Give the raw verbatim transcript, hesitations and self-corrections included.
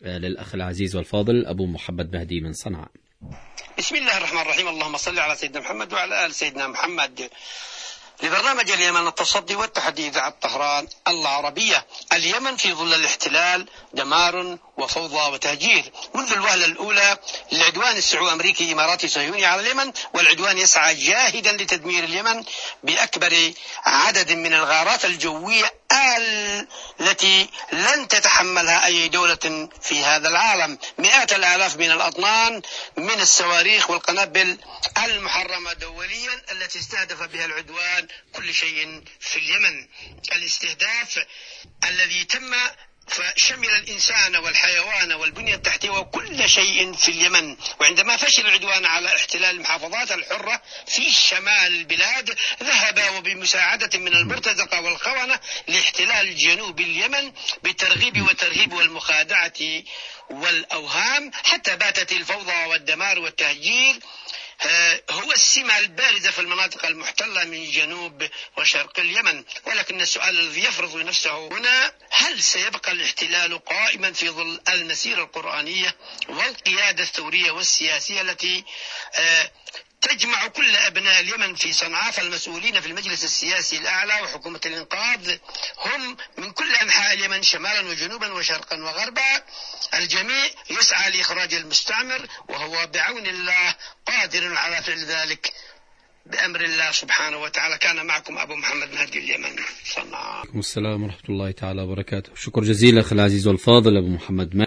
للأخ العزيز والفاضل أبو محمد مهدي من صنعاء. بسم الله الرحمن الرحيم. اللهم صل على سيدنا محمد وعلى آل سيدنا محمد. لبرنامج اليمن التصدي والتحدي إذاعة طهران العربية. اليمن في ظل الاحتلال دمار وفوضى وتهجير منذ الوهلة الأولى للعدوان السعودي أمريكي إماراتي صهيوني على اليمن، والعدوان يسعى جاهدا لتدمير اليمن بأكبر عدد من الغارات الجوية التي لن تتحملها أي دولة في هذا العالم. مئات الآلاف من الأطنان من الصواريخ والقنابل المحرمة دوليا التي استهدف بها العدوان كل شيء في اليمن. الاستهداف الذي تم فشمل الإنسان والحيوان والبنية التحتية وكل شيء في اليمن. وعندما فشل العدوان على احتلال المحافظات الحرة في شمال البلاد، ذهب وبمساعدة من المرتزقة والخونة لاحتلال جنوب اليمن بالترغيب والترهيب والمخادعة والأوهام، حتى باتت الفوضى والدمار والتهجير هو السمة البارزة في المناطق المحتلة من جنوب وشرق اليمن. ولكن السؤال الذي يفرض نفسه هنا: هل سيبقى الاحتلال قائما في ظل المسيرة القرآنية والقيادة الثورية والسياسية التي تجمع كل أبناء اليمن في صنعاء؟ فالمسؤولين في المجلس السياسي الأعلى وحكومة الإنقاذ هم من كل أنحاء اليمن شمالا وجنوبا وشرقا وغربا. الجميع يسعى لإخراج المستعمر، وهو بعون الله قادر على فعل ذلك بأمر الله سبحانه وتعالى. كان معكم أبو محمد مهدي اليمن صنعاء. السلام ورحمة الله تعالى وبركاته. شكر جزيلا أخي العزيز والفاضل أبو محمد مهدي.